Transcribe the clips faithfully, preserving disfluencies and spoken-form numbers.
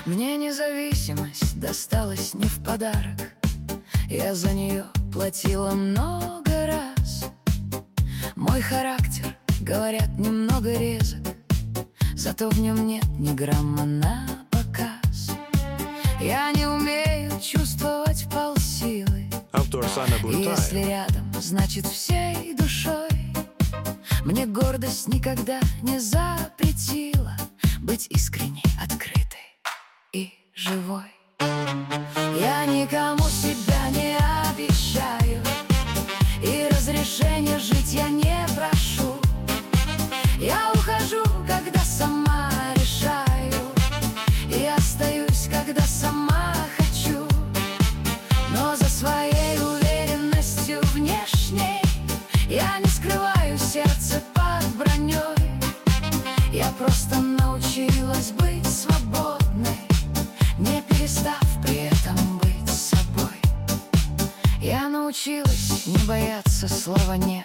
Мне независимость досталась не в подарок. Я за нее платила много раз. Мой характер, говорят, немного резок, зато в нем нет ни грамма на показ. Я не умею чувствовать полсилы, Автор Саня и Блутаев. если рядом, значит всей душой. Мне гордость никогда не запретила быть искренней, открытой и живой. Я никому себя не обещаю, и разрешения жить я не прошу. Я ухожу, когда сама решаю, и остаюсь, когда сама хочу. Но за своей уверенностью внешней я не скрываю сердце под броней. Я просто научилась быть свободной, не перестав при этом быть собой. Я научилась не бояться слова «нет»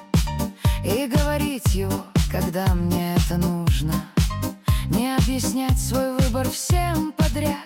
и говорить его, когда мне это нужно. Не объяснять свой выбор всем подряд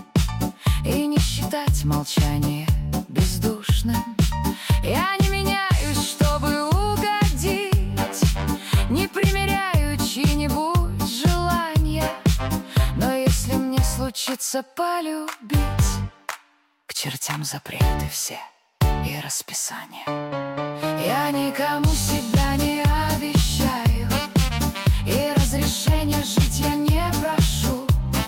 и не считать молчание бездушным. Я не меняюсь, чтобы угодить, не примеряю чьи-нибудь желания. Но если мне случится полюбить, к чертям запреты все и расписания. Я никому себя не обещаю, и разрешения жить я не прошу.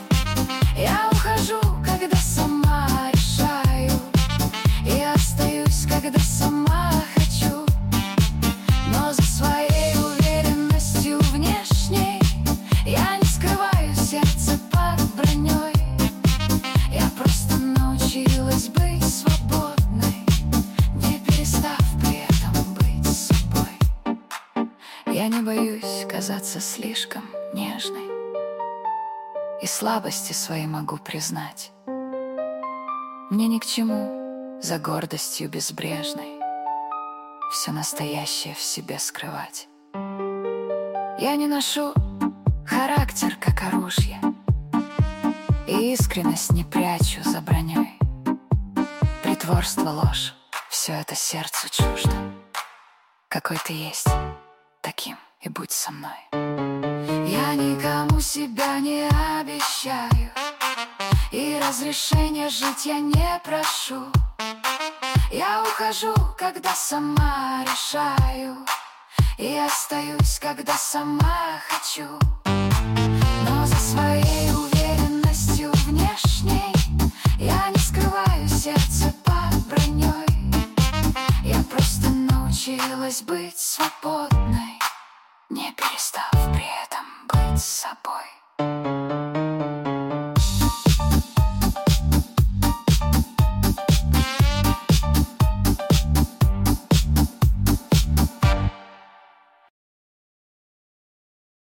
Я ухожу, когда сама решаю, и остаюсь, когда сама хочу. Но за своей уверенностью внешней я не скрываю сердце под броней. Я просто научилась быть свободной, не перестав при этом быть собой. Я не боюсь казаться слишком нежной, и слабости свои могу признать. Мне ни к чему за гордостью безбрежной все настоящее в себе скрывать. Я не ношу характер, как оружие, и искренность не прячу за броней. Притворство, ложь — все это сердцу чуждо. Какой ты есть, таким и будь со мной. Я никому себя не обещаю, и разрешения жить я не прошу. Я ухожу, когда сама решаю, и остаюсь, когда сама хочу. Но за своей уверенностью внешней я не скрываю сердце под броней. Я просто научилась быть свободной, не перестав при этом быть собой.